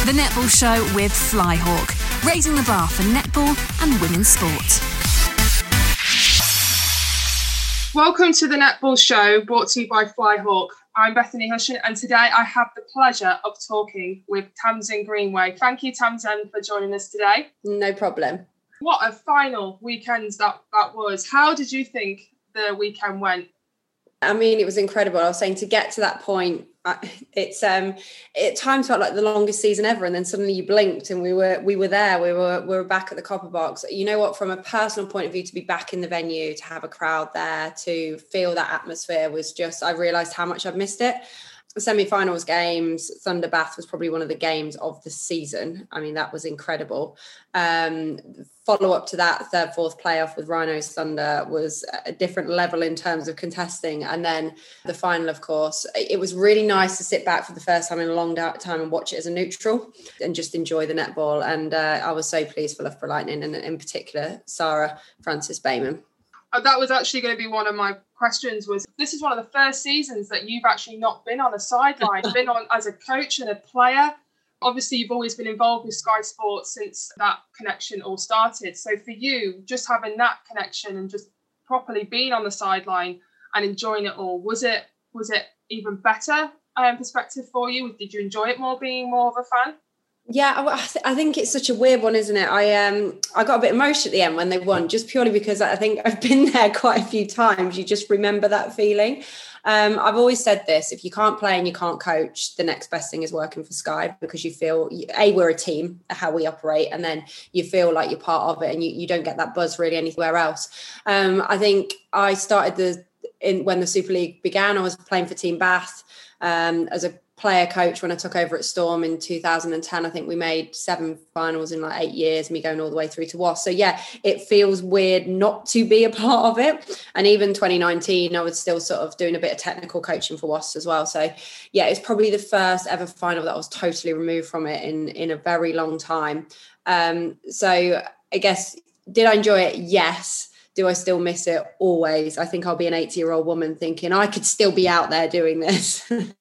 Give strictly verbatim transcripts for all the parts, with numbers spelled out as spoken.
The Netball Show with Flyhawk, raising the bar for netball and women's sport. Welcome to the Netball Show, brought to you by Flyhawk. I'm Bethany Hushin, and today I have the pleasure of talking with Tamsin Greenway. Thank you, Tamsin, for joining us today. No problem. What a final weekend that, that was. How did you think the weekend went? I mean, it was incredible. I was saying, to get to that point, it's um at times felt like the longest season ever, and then suddenly you blinked and we were we were there. We were we were back at the Copper Box. You know what? From a personal point of view, to be back in the venue, to have a crowd there, to feel that atmosphere was just. I realised how much I've missed it. The semi-finals games, Thunder Bath was probably one of the games of the season. I mean, that was incredible. Um, follow up to that, third, fourth playoff with Rhinos Thunder was a different level in terms of contesting. And then the final, of course, it was really nice to sit back for the first time in a long time and watch it as a neutral and just enjoy the netball. And uh, I was so pleased for Loughborough Lightning, and in particular, Sarah Francis-Bayman. That was actually going to be one of my questions. Was this is one of the first seasons that you've actually not been on a sideline, been on as a coach and a player. Obviously, you've always been involved with Sky Sports since that connection all started. So for you, just having that connection and just properly being on the sideline and enjoying it all, was it was it even better um, perspective for you? Did you enjoy it more being more of a fan? Yeah, I, th- I think it's such a weird one, isn't it? I um I got a bit emotional at the end when they won, just purely because I think I've been there quite a few times. You just remember that feeling. Um, I've always said this: if you can't play and you can't coach, the next best thing is working for Sky, because you feel, A, we're a team, how we operate, and then you feel like you're part of it, and you, you don't get that buzz really anywhere else. Um, I think I started the in when the Super League began. I was playing for Team Bath um, as a player coach when I took over at Storm in two thousand ten. I think we made seven finals in like eight years, me going all the way through to W A S. So yeah, it feels weird not to be a part of it. And even twenty nineteen, I was still sort of doing a bit of technical coaching for W A S as well. So yeah, it's probably the first ever final that I was totally removed from it in, in a very long time. Um, so I guess, did I enjoy it? Yes. Do I still miss it? Always. I think I'll be an eighty-year-old woman thinking I could still be out there doing this.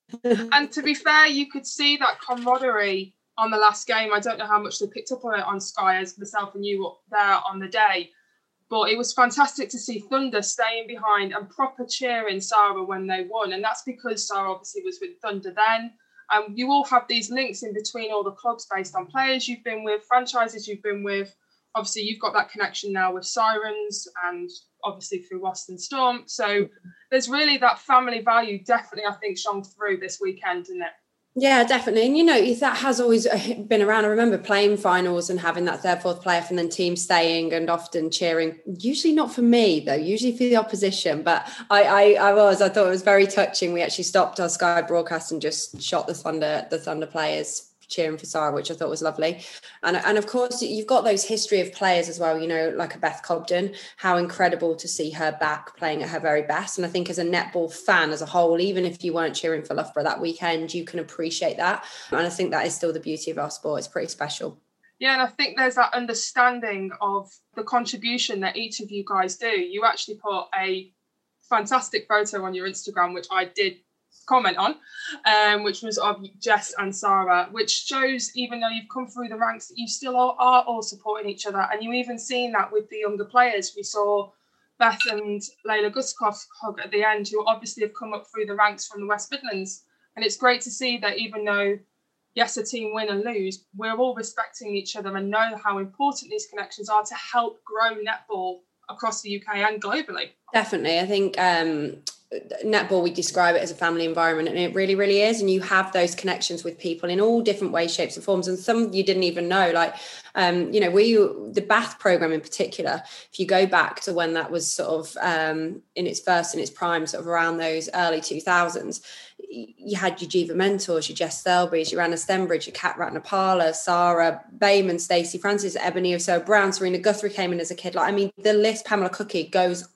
And to be fair, you could see that camaraderie on the last game. I don't know how much they picked up on it on Sky, as myself and you were there on the day. But it was fantastic to see Thunder staying behind and proper cheering Sarah when they won. And that's because Sarah obviously was with Thunder then. And um, you all have these links in between all the clubs based on players you've been with, franchises you've been with. Obviously, you've got that connection now with Sirens and obviously through Waston Storm. So there's really that family value definitely, I think, shone through this weekend, isn't it? Yeah, definitely. And, you know, that has always been around. I remember playing finals and having that third, fourth playoff and then teams staying and often cheering. Usually not for me, though, usually for the opposition. But I, I, I was, I thought it was very touching. We actually stopped our Sky broadcast and just shot the Thunder, the Thunder players cheering for Sarah, which I thought was lovely. And and of course, you've got those history of players as well, you know, like a Beth Cobden, how incredible to see her back playing at her very best. And I think as a netball fan as a whole, even if you weren't cheering for Loughborough that weekend, you can appreciate that. And I think that is still the beauty of our sport. It's pretty special. Yeah, and I think there's that understanding of the contribution that each of you guys do. You actually put a fantastic photo on your Instagram, which I did comment on, um, which was of Jess and Sarah, which shows, even though you've come through the ranks, that you still are, are all supporting each other. And you even seen that with the younger players. We saw Beth and Layla Guskoff hug at the end, who obviously have come up through the ranks from the West Midlands. And it's great to see that even though, yes, a team win and lose, we're all respecting each other and know how important these connections are to help grow netball across the U K and globally. Definitely. I think um, netball, we describe it as a family environment, and it really, really is. And you have those connections with people in all different ways, shapes and forms. And some you didn't even know, like, um, you know, we, the Bath programme in particular, if you go back to when that was sort of um, in its first, in its prime, sort of around those early two thousands, you had your Jiva mentors, your Jess Thelbridge, your Anna Stenbridge, your Kat Ratnapala, Sarah Bayman, Stacey Francis, Ebony of So Brown, Serena Guthrie came in as a kid. Like, I mean, the list, Pamela Cookie, goes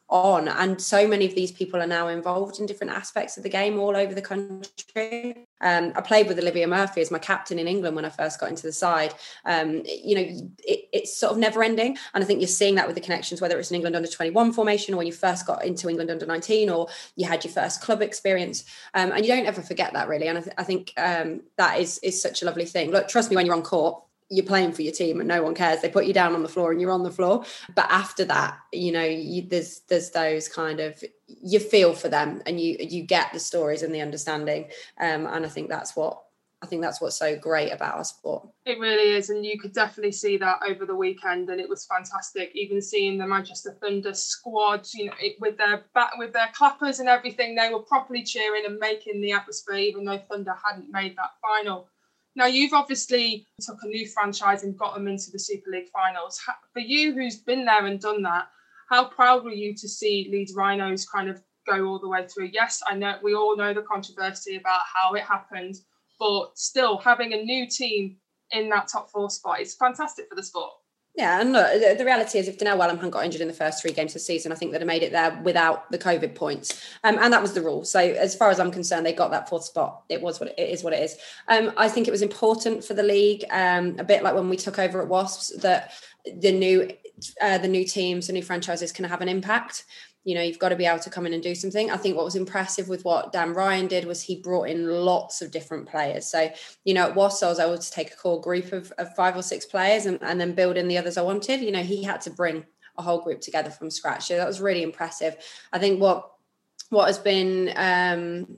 on. And so many of these people are now involved in different aspects of the game all over the country. Um, I played with Olivia Murphy as my captain in England when I first got into the side. Um, you know, it, it's sort of never ending. And I think you're seeing that with the connections, whether it's an England under twenty-one formation or when you first got into England under nineteen or you had your first club experience. Um, and you don't ever forget that, really. And I, th- I think um, that is, is such a lovely thing. Look, trust me, when you're on court, you're playing for your team and no one cares. They put you down on the floor and you're on the floor. But after that, you know, you, there's there's those kind of, you feel for them and you you get the stories and the understanding. Um, and I think that's what I think that's what's so great about our sport. It really is, and you could definitely see that over the weekend, and it was fantastic. Even seeing the Manchester Thunder squad, you know, it, with their bat, with their clappers and everything, they were properly cheering and making the atmosphere, even though Thunder hadn't made that final. Now, you've obviously took a new franchise and got them into the Super League finals. For you, who's been there and done that, how proud were you to see Leeds Rhinos kind of go all the way through? Yes, I know we all know the controversy about how it happened, but still having a new team in that top four spot is fantastic for the sport. Yeah, and look, the, the reality is if Donnell Welham hadn't got injured in the first three games of the season, I think they'd have made it there without the COVID points. Um, and that was the rule. So as far as I'm concerned, they got that fourth spot. It was what it, it is what it is. Um, I think it was important for the league, um, a bit like when we took over at Wasps, that the new uh, the new teams, the new franchises can have an impact. You know, you've got to be able to come in and do something. I think what was impressive with what Dan Ryan did was he brought in lots of different players. So, you know, at Wasps, I was able to take a core group of, of five or six players and, and then build in the others I wanted. You know, he had to bring a whole group together from scratch. So that was really impressive. I think what what has been um,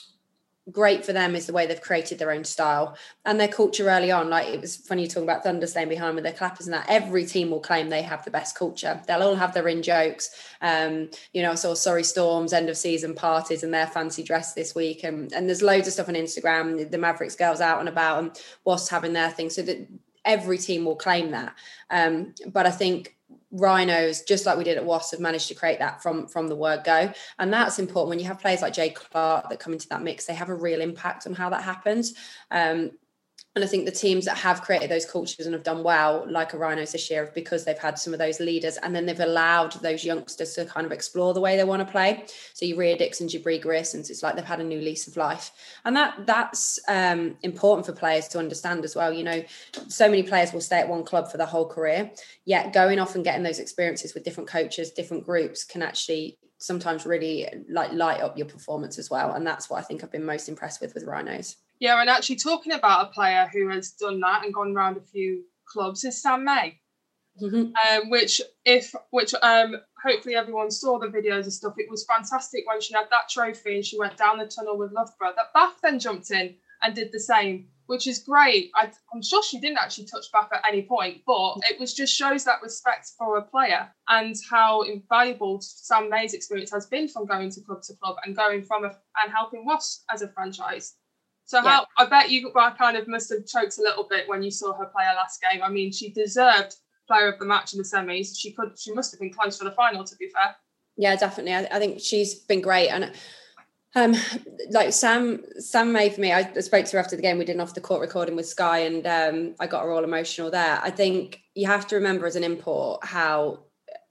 great for them is the way they've created their own style and their culture early on. Like, it was funny talking about Thunder staying behind with their clappers and that. Every team will claim they have the best culture. They'll all have their in jokes. Um, you know, I saw Sorry Storm's end of season parties and their fancy dress this week. And, and there's loads of stuff on Instagram, the Mavericks girls out and about and Wasps having their thing. So that every team will claim that. Um, but I think Rhinos, just like we did at Wasps, have managed to create that from from the word go, and that's important. When you have players like Jay Clark that come into that mix, they have a real impact on how that happens. Um, and I think the teams that have created those cultures and have done well, like a Rhinos this year, because they've had some of those leaders, and then they've allowed those youngsters to kind of explore the way they want to play. So your Rhea Dixons, your Brie Griersons, it's like they've had a new lease of life, and that that's um, important for players to understand as well. You know, so many players will stay at one club for their whole career, yet going off and getting those experiences with different coaches, different groups, can actually sometimes really like light up your performance as well. And that's what I think I've been most impressed with with Rhinos. Yeah, and actually talking about a player who has done that and gone around a few clubs is Sam May, mm-hmm. um, which if which um, hopefully everyone saw the videos and stuff. It was fantastic when she had that trophy and she went down the tunnel with Loughborough. That Bath then jumped in and did the same, which is great. I, I'm sure she didn't actually touch Bath at any point, but it was just shows that respect for a player and how invaluable Sam May's experience has been from going to club to club and going from a, and helping Wasps as a franchise. So how yeah. I bet you kind of must have choked a little bit when you saw her play her last game. I mean, she deserved player of the match in the semis. She could, she must have been close for the final, to be fair. Yeah, definitely. I, I think she's been great. And um, like Sam, Sam May for me, I spoke to her after the game. We did an off the court recording with Sky, and um, I got her all emotional there. I think you have to remember as an import how,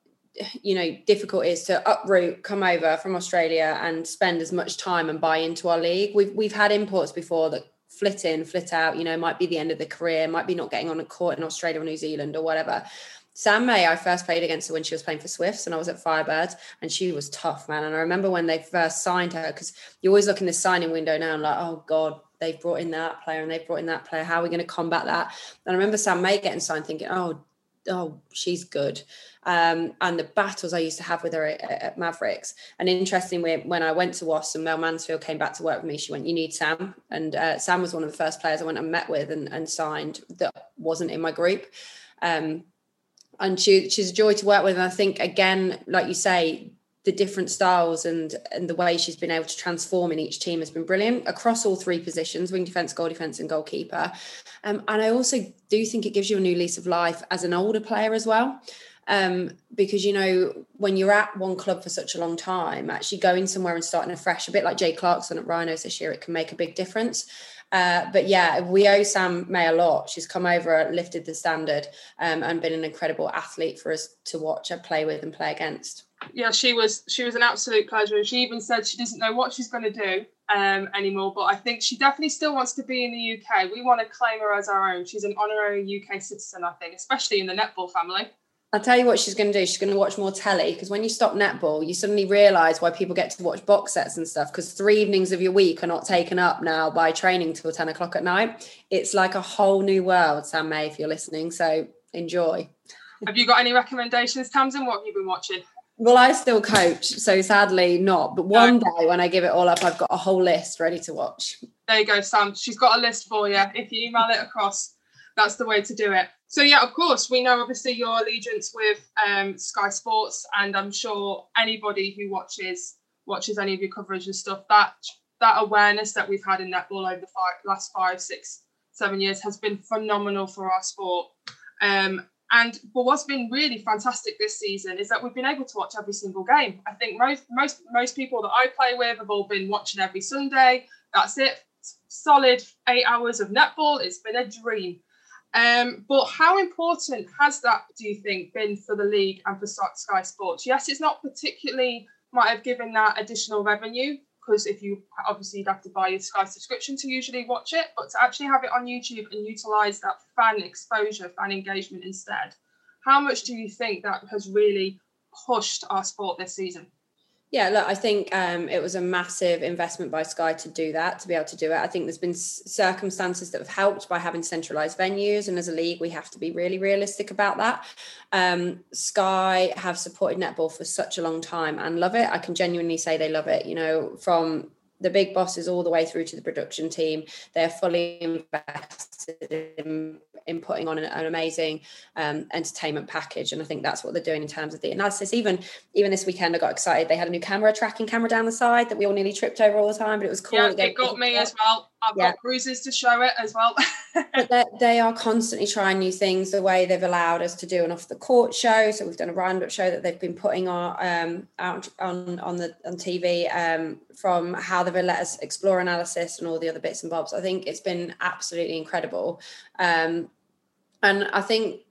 you know, difficult it is to uproot, come over from Australia and spend as much time and buy into our league. We've we've had imports before that flit in, flit out, you know, might be the end of the career, might be not getting on a court in Australia or New Zealand or whatever. Sam May, I first played against her when she was playing for Swifts and I was at Firebirds, and she was tough, man. And I remember when they first signed her, because you always look in the signing window now and like, oh God, they've brought in that player and they've brought in that player. How are we going to combat that? And I remember Sam May getting signed thinking, oh, oh, she's good. Um, and the battles I used to have with her at, at Mavericks. And interestingly, when I went to Wasps and Mel Mansfield came back to work with me, she went, you need Sam. And uh, Sam was one of the first players I went and met with and, and signed that wasn't in my group. Um, and she, she's a joy to work with. And I think, again, like you say, the different styles and, and the way she's been able to transform in each team has been brilliant across all three positions, wing defence, goal defence and goalkeeper. Um, and I also do think it gives you a new lease of life as an older player as well. Um, because, you know, when you're at one club for such a long time, actually going somewhere and starting afresh, a bit like Jay Clarkson at Rhinos this year, it can make a big difference. Uh, but yeah, we owe Sam May a lot. She's come over, lifted the standard um, and been an incredible athlete for us to watch her play with and play against. Yeah, she was she was an absolute pleasure. She even said she doesn't know what she's going to do um, anymore, but I think she definitely still wants to be in the U K. We want to claim her as our own. She's an honorary U K citizen, I think, especially in the netball family. I'll tell you what she's going to do. She's going to watch more telly, because when you stop netball, you suddenly realise why people get to watch box sets and stuff, because three evenings of your week are not taken up now by training till ten o'clock at night. It's like a whole new world, Sam May, if you're listening. So enjoy. Have you got any recommendations, Tamsin? What have you been watching? Well, I still coach, so sadly not. But one day when I give it all up, I've got a whole list ready to watch. There you go, Sam. She's got a list for you. If you email it across, that's the way to do it. So, yeah, of course, we know obviously your allegiance with um, Sky Sports, and I'm sure anybody who watches watches any of your coverage and stuff, that that awareness that we've had in netball over the five, last five, six, seven years has been phenomenal for our sport. Um, and but what's been really fantastic this season is that we've been able to watch every single game. I think most most most people that I play with have all been watching every Sunday. That's it. Solid eight hours of netball. It's been a dream. Um, but how important has that, do you think, been for the league and for Sky Sports? Yes, it's not particularly might have given that additional revenue, because if you obviously you'd have to buy your Sky subscription to usually watch it, but to actually have it on YouTube and utilise that fan exposure, fan engagement instead, how much do you think that has really pushed our sport this season? Yeah, look, I think um, it was a massive investment by Sky to do that, to be able to do it. I think there's been circumstances that have helped by having centralised venues, and as a league, we have to be really realistic about that. Um, Sky have supported netball for such a long time and love it. I can genuinely say they love it, you know, from the big bosses all the way through to the production team. They're fully invested in, in putting on an, an amazing um, entertainment package. And I think that's what they're doing in terms of the analysis. Even even this weekend, I got excited. They had a new camera, tracking camera down the side that we all nearly tripped over all the time, but it was cool. Yeah, it got me as well. I've yeah. got bruises to show it as well. But they are constantly trying new things, the way they've allowed us to do an off the court show. So we've done a roundup show that they've been putting our, um, out on, on the on T V, um, from how they've let us explore analysis and all the other bits and bobs. I think it's been absolutely incredible. Um, and I think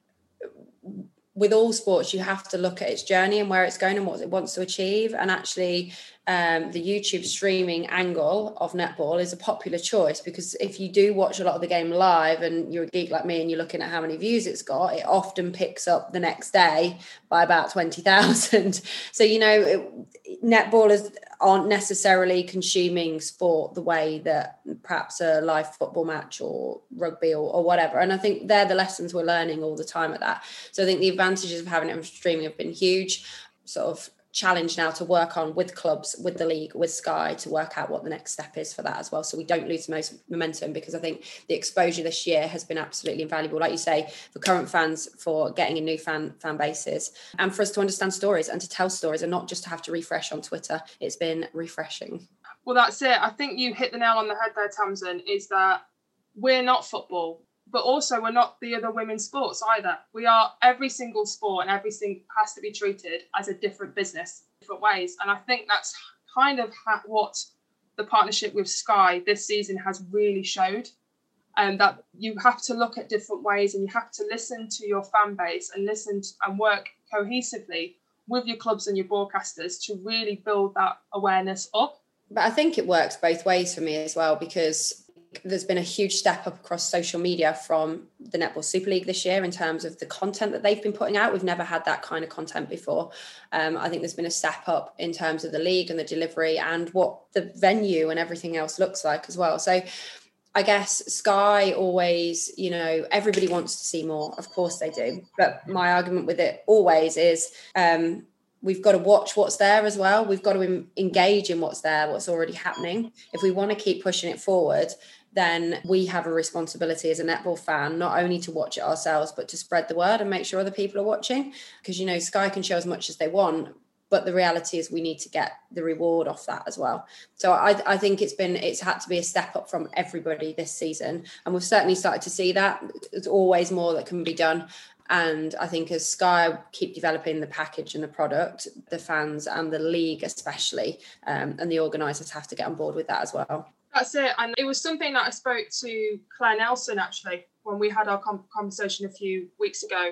with all sports, you have to look at its journey and where it's going and what it wants to achieve. And actually, um, the YouTube streaming angle of netball is a popular choice, because if you do watch a lot of the game live and you're a geek like me and you're looking at how many views it's got, it often picks up the next day by about twenty thousand. So, you know, it, netballers aren't necessarily consuming sport the way that perhaps a live football match or rugby or, or whatever. And I think they're the lessons we're learning all the time at that. So I think the advantages of having it on streaming have been huge. Sort of challenge now to work on with clubs, with the league, with Sky, to work out what the next step is for that as well, so we don't lose most momentum, because I think the exposure this year has been absolutely invaluable, like you say, for current fans, for getting in new fan fan bases, and for us to understand stories and to tell stories and not just to have to refresh on Twitter. It's been refreshing. Well, that's it. I think you hit the nail on the head there, Tamsin, is that we're not football, but also we're not the other women's sports either. We are every single sport, and every single has to be treated as a different business, different ways. And I think that's kind of ha- what the partnership with Sky this season has really showed. And that you have to look at different ways, and you have to listen to your fan base and listen to, and work cohesively with your clubs and your broadcasters to really build that awareness up. But I think it works both ways for me as well, because there's been a huge step up across social media from the Netball Super League this year in terms of the content that they've been putting out. We've never had that kind of content before. Um, I think there's been a step up in terms of the league and the delivery and what the venue and everything else looks like as well. So I guess Sky always, you know, everybody wants to see more. Of course they do. But my argument with it always is um, we've got to watch what's there as well. We've got to em- engage in what's there, what's already happening. If we want to keep pushing it forward, then we have a responsibility as a netball fan, not only to watch it ourselves, but to spread the word and make sure other people are watching. Because, you know, Sky can show as much as they want, but the reality is we need to get the reward off that as well. So I, I think it's been, it's had to be a step up from everybody this season. And we've certainly started to see that. There's always more that can be done. And I think as Sky keep developing the package and the product, the fans and the league especially, um, and the organisers have to get on board with that as well. That's it. And it was something that I spoke to Claire Nelson, actually, when we had our com- conversation a few weeks ago,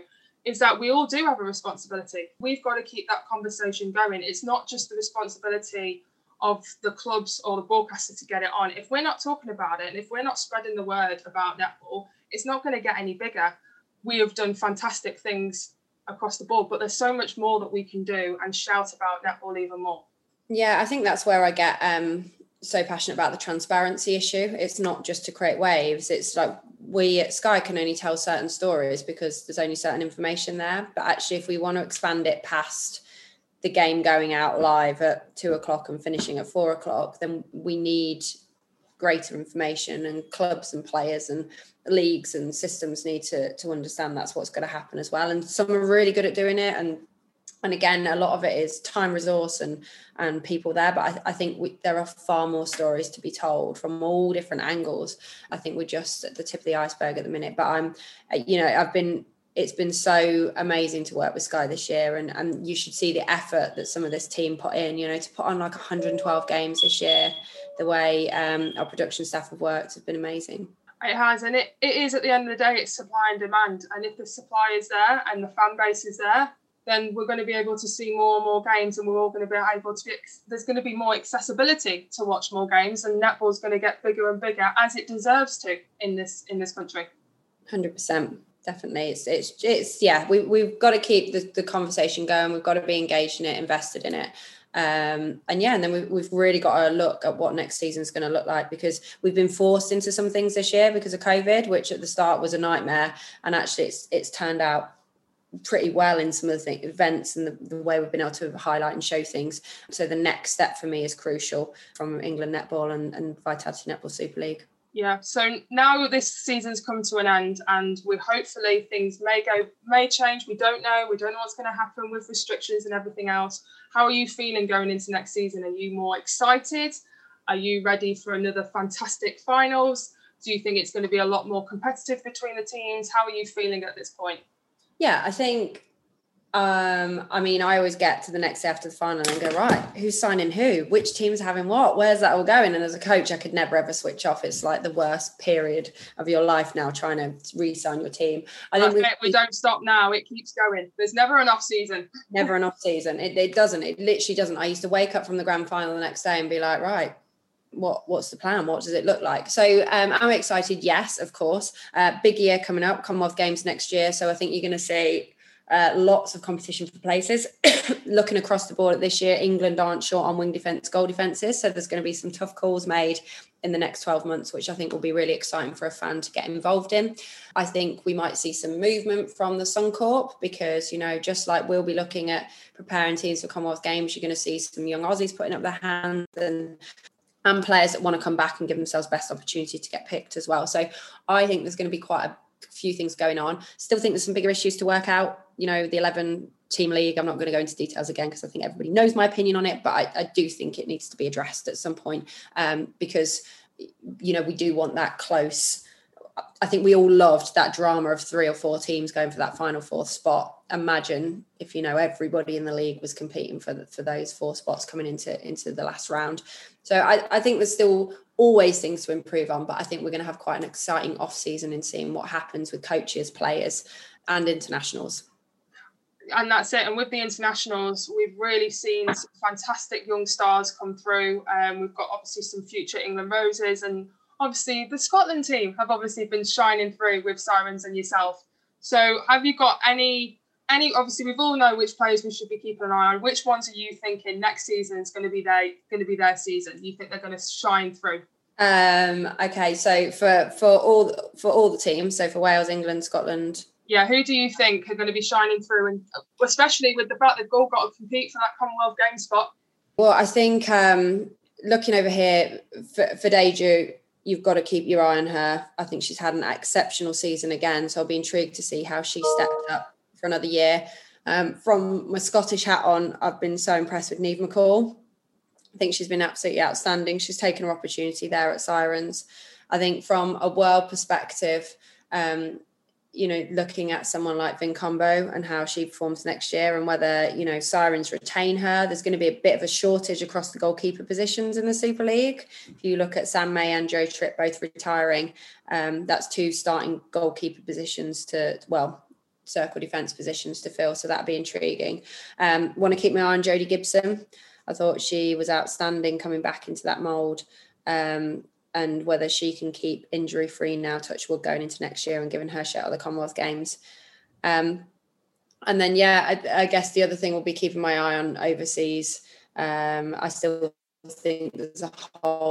is that we all do have a responsibility. We've got to keep that conversation going. It's not just the responsibility of the clubs or the broadcaster to get it on. If we're not talking about it, and if we're not spreading the word about netball, it's not going to get any bigger. We have done fantastic things across the board, but there's so much more that we can do and shout about netball even more. Yeah, I think that's where I get um, so passionate about the transparency issue. It's not just to create waves. It's like we at Sky can only tell certain stories because there's only certain information there. But actually, if we want to expand it past the game going out live at two o'clock and finishing at four o'clock, then we need greater information, and clubs and players and leagues and systems need to, to understand that's what's going to happen as well. And some are really good at doing it. And and again, a lot of it is time, resource and and people there. But I, I think we, there are far more stories to be told from all different angles. I think we're just at the tip of the iceberg at the minute. But I'm, you know, I've been, it's been so amazing to work with Sky this year. And, and you should see the effort that some of this team put in, you know, to put on like one hundred twelve games this year. The way um, our production staff have worked has been amazing. It has, and it, it is at the end of the day, it's supply and demand. And if the supply is there and the fan base is there, then we're going to be able to see more and more games, and we're all going to be able to be, there's going to be more accessibility to watch more games, and netball's going to get bigger and bigger, as it deserves to in this in this country. one hundred percent. Definitely. It's, it's, it's yeah, we, we've got to keep the, the conversation going. We've got to be engaged in it, invested in it. Um, and yeah, and then we've, we've really got to look at what next season is going to look like, because we've been forced into some things this year because of COVID, which at the start was a nightmare. And actually it's, it's turned out pretty well in some of the th- events and the, the way we've been able to highlight and show things. So the next step for me is crucial from England Netball and, and Vitality Netball Super League. Yeah, so now this season's come to an end, and we hopefully things may go, may change. We don't know. We don't know what's going to happen with restrictions and everything else. How are you feeling going into next season? Are you more excited? Are you ready for another fantastic finals? Do you think it's going to be a lot more competitive between the teams? How are you feeling at this point? Yeah, I think, um, I mean, I always get to the next day after the final and go, right, who's signing who? Which team's having what? Where's that all going? And as a coach, I could never, ever switch off. It's like the worst period of your life now, trying to re-sign your team. I think we, we don't stop now. It keeps going. There's never an off season. Never an off season. It, it doesn't. It literally doesn't. I used to wake up from the grand final the next day and be like, right, what what's the plan? What does it look like? So um, I'm excited. Yes, of course. Uh, big year coming up, Commonwealth Games next year. So I think you're going to see uh, lots of competition for places. Looking across the board at this year, England aren't short on wing defence, goal defences. So there's going to be some tough calls made in the next twelve months, which I think will be really exciting for a fan to get involved in. I think we might see some movement from the Suncorp because, you know, just like we'll be looking at preparing teams for Commonwealth Games, you're going to see some young Aussies putting up their hands and and players that want to come back and give themselves best opportunity to get picked as well. So I think there's going to be quite a few things going on. Still think there's some bigger issues to work out. You know, the eleven team league, I'm not going to go into details again because I think everybody knows my opinion on it, but I, I do think it needs to be addressed at some point um, because, you know, we do want that close. I think we all loved that drama of three or four teams going for that final fourth spot. Imagine if, you know, everybody in the league was competing for the, for those four spots coming into, into the last round. So I, I think there's still always things to improve on, but I think we're going to have quite an exciting off season in seeing what happens with coaches, players and internationals. And that's it. And with the internationals, we've really seen some fantastic young stars come through. Um, we've got obviously some future England Roses, and obviously the Scotland team have obviously been shining through with Sirens and yourself. So have you got any, any, obviously we've all know which players we should be keeping an eye on. Which ones are you thinking next season is going to be their, going to be their season? You think they're going to shine through? Um, okay. So for, for all, for all the teams, so for Wales, England, Scotland. Yeah. Who do you think are going to be shining through? And especially with the fact they've all got to compete for that Commonwealth Games spot. Well, I think um, looking over here for, for Deju, you've got to keep your eye on her. I think she's had an exceptional season again. So I'll be intrigued to see how she stepped up for another year. Um, from my Scottish hat on, I've been so impressed with Niamh McCall. I think she's been absolutely outstanding. She's taken her opportunity there at Sirens. I think from a world perspective, um, you know, looking at someone like Vin Combo and how she performs next year and whether, you know, Sirens retain her, there's going to be a bit of a shortage across the goalkeeper positions in the Super League. If you look at Sam May and Joe Tripp both retiring, um, that's two starting goalkeeper positions to, well, circle defence positions to fill, so that'd be intriguing. Um, want to keep my eye on Jodie Gibson. I thought she was outstanding coming back into that mould, um, and whether she can keep injury free now, touch wood, going into next year and giving her shot at the Commonwealth Games. Um, and then, yeah, I, I guess the other thing will be keeping my eye on overseas. Um, I still think there's a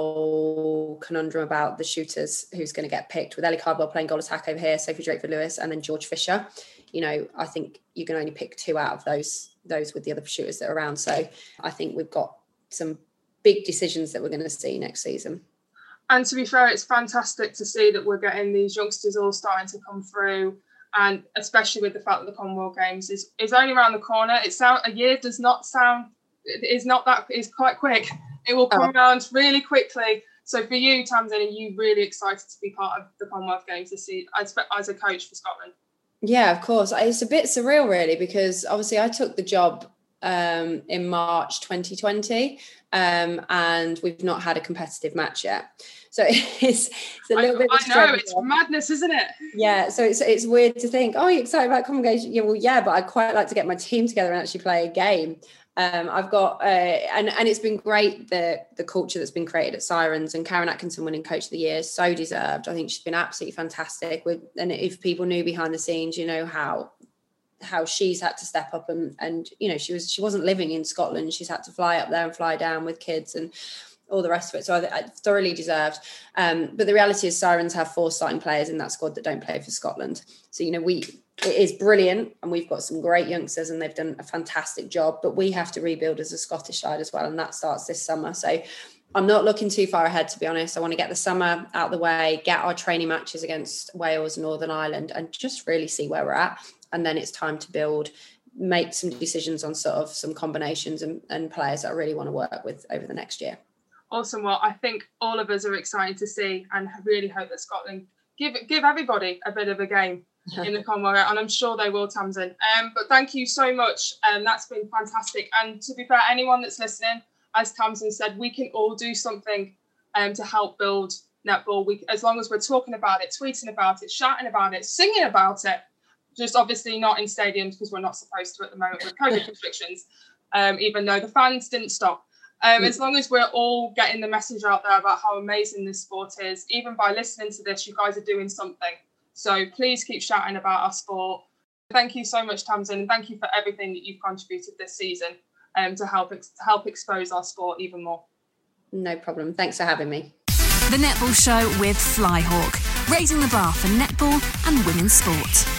whole conundrum about the shooters who's going to get picked, with Ellie Cardwell playing goal attack over here, Sophie Drakeford-Lewis, and then George Fisher. You know, I think you can only pick two out of those those with the other shooters that are around. So I think we've got some big decisions that we're going to see next season. And to be fair, it's fantastic to see that we're getting these youngsters all starting to come through, and especially with the fact that the Commonwealth Games is, is only around the corner. It sound a year does not sound it is not that is quite quick. It will come oh. around really quickly. So for you, Tamsin, are you really excited to be part of the Commonwealth Games this season as, as a coach for Scotland? Yeah, of course. It's a bit surreal, really, because obviously I took the job um, in March twenty twenty, um, and we've not had a competitive match yet. So it's, it's a little I, bit. I know, it's madness, isn't it? Yeah, so it's it's weird to think, oh, you're excited about Commonwealth Games? Yeah, well, yeah, but I'd quite like to get my team together and actually play a game. Um, I've got, uh, and, and it's been great, the the culture that's been created at Sirens, and Karen Atkinson winning Coach of the Year, so deserved. I think she's been absolutely fantastic. With, and if people knew behind the scenes, you know how how she's had to step up and, and you know, she was she wasn't living in Scotland. She's had to fly up there and fly down with kids and all the rest of it. So I, I thoroughly deserved. Um, but the reality is Sirens have four starting players in that squad that don't play for Scotland. So, you know, we... it is brilliant, and we've got some great youngsters and they've done a fantastic job, but we have to rebuild as a Scottish side as well, and that starts this summer. So I'm not looking too far ahead, to be honest. I want to get the summer out of the way, get our training matches against Wales and Northern Ireland, and just really see where we're at. And then it's time to build, make some decisions on sort of some combinations and, and players that I really want to work with over the next year. Awesome. Well, I think all of us are excited to see, and really hope that Scotland give give everybody a bit of a game in the Commonwealth, and I'm sure they will, Tamsin. Um, but thank you so much. Um, that's been fantastic. And to be fair, anyone that's listening, as Tamsin said, we can all do something um, to help build netball. We, as long as we're talking about it, tweeting about it, shouting about it, singing about it, just obviously not in stadiums because we're not supposed to at the moment with COVID restrictions, um, even though the fans didn't stop. Um, as long as we're all getting the message out there about how amazing this sport is, even by listening to this, you guys are doing something. So please keep shouting about our sport. Thank you so much, Tamsin, and thank you for everything that you've contributed this season um, to help ex- help expose our sport even more. No problem. Thanks for having me. The Netball Show with Flyhawk, raising the bar for netball and women's sport.